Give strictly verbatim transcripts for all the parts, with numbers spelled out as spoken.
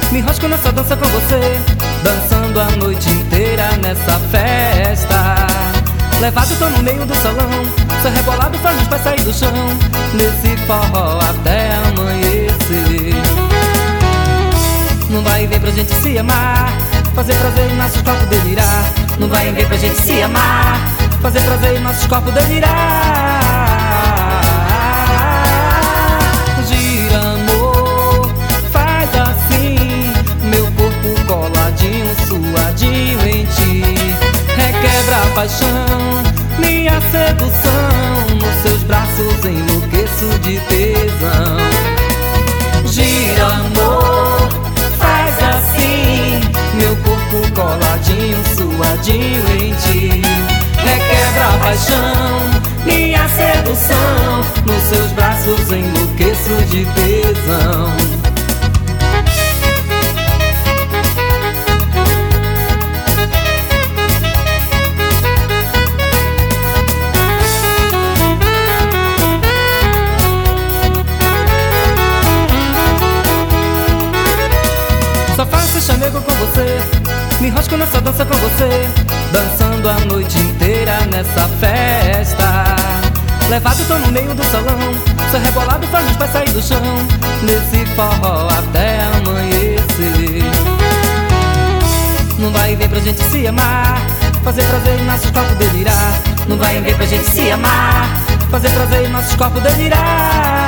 Me enrosco nessa dança com você, dançando a noite inteira nessa festa. Levado tô no meio do salão, seu rebolado faz meus pés sair do chão, nesse forró até amanhecer. Não vai ver pra gente se amar, fazer prazer e nossos corpos delirar. Não vai ver pra gente se amar, fazer prazer e nossos corpos delirar. Gira, amor, faz assim, meu corpo coladinho, suadinho em ti. Requebra a paixão, minha sedução, nos seus braços enlouqueço de tesão. Gira, amor, faz assim, meu corpo coladinho, suadinho em ti. Requebra a paixão, minha sedução, nos seus braços enlouqueço de tesão. Só faço chamego com você, me enrosco nessa dança com você, dançando a noite inteira nessa festa. Levado tô no meio do salão, seu rebolado faz meus pés sair do chão, nesse forró até amanhecer. Não vai ver pra gente se amar, fazer prazer e nossos corpos delirar. Não vai ver pra gente se amar, fazer prazer e nossos corpos delirar.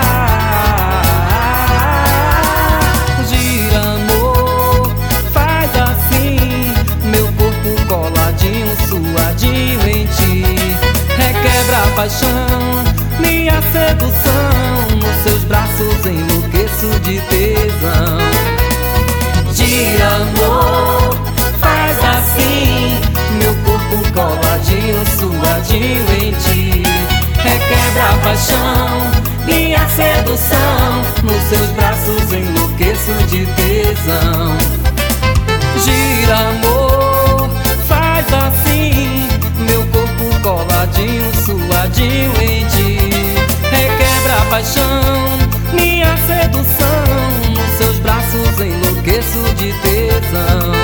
Suadinho em ti, requebra a paixão, minha sedução, nos seus braços enlouqueço de tesão. Gira, amor, faz assim, meu corpo coladinho, suadinho em ti. Requebra a paixão, minha sedução, nos seus braços enlouqueço de tesão. Gira, amor, faz assim, meu corpo coladinho, suadinho em ti. Requebra a paixão, minha sedução, nos seus braços enlouqueço de tesão.